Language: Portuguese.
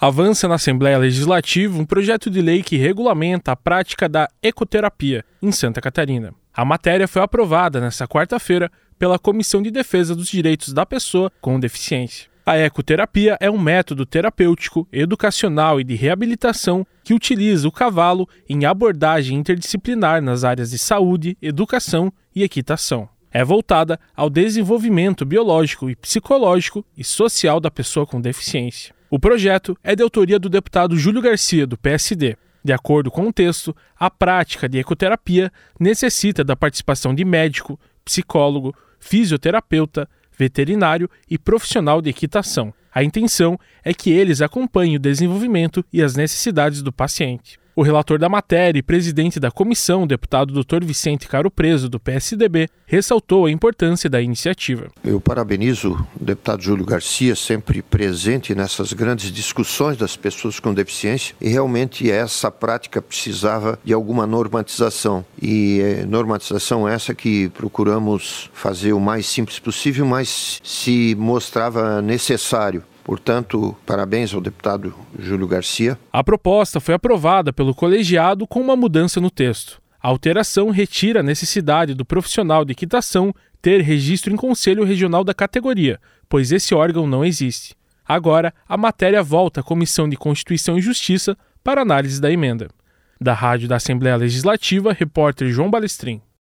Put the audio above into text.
Avança na Assembleia Legislativa um projeto de lei que regulamenta a prática da ecoterapia em Santa Catarina. A matéria foi aprovada nesta quarta-feira pela Comissão de Defesa dos Direitos da Pessoa com Deficiência. A ecoterapia é um método terapêutico, educacional e de reabilitação que utiliza o cavalo em abordagem interdisciplinar nas áreas de saúde, educação e equitação. É voltada ao desenvolvimento biológico e psicológico e social da pessoa com deficiência. O projeto é de autoria do deputado Júlio Garcia, do PSD. De acordo com o texto, a prática de ecoterapia necessita da participação de médico, psicólogo, fisioterapeuta, veterinário e profissional de equitação. A intenção é que eles acompanhem o desenvolvimento e as necessidades do paciente. O relator da matéria e presidente da comissão, o deputado Dr. Vicente Caro Preso, do PSDB, ressaltou a importância da iniciativa. Eu parabenizo o deputado Júlio Garcia, sempre presente nessas grandes discussões das pessoas com deficiência, e realmente essa prática precisava de alguma normatização. E normatização essa que procuramos fazer o mais simples possível, mas se mostrava necessário. Portanto, parabéns ao deputado Júlio Garcia. A proposta foi aprovada pelo colegiado com uma mudança no texto. A alteração retira a necessidade do profissional de equitação ter registro em Conselho Regional da categoria, pois esse órgão não existe. Agora, a matéria volta à Comissão de Constituição e Justiça para análise da emenda. Da Rádio da Assembleia Legislativa, repórter João Balestrin.